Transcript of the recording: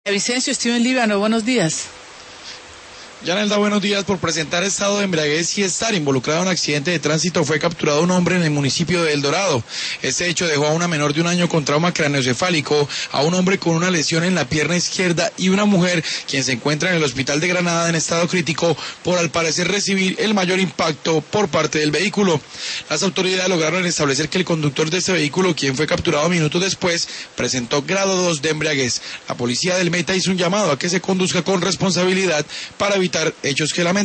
Vicencio, Steven Líbano, buenos días. Yanelda, buenos días. Por presentar estado de embriaguez y estar involucrado en un accidente de tránsito fue capturado un hombre en el municipio de El Dorado. Este hecho dejó a una menor de 1 año con trauma craneoencefálico, a un hombre con una lesión en la pierna izquierda y una mujer quien se encuentra en el hospital de Granada en estado crítico por al parecer recibir el mayor impacto por parte del vehículo. Las autoridades lograron establecer que el conductor de este vehículo, quien fue capturado minutos después, presentó grado 2 de embriaguez. La policía del Meta hizo un llamado a que se conduzca con responsabilidad para evitar hechos que lamentar.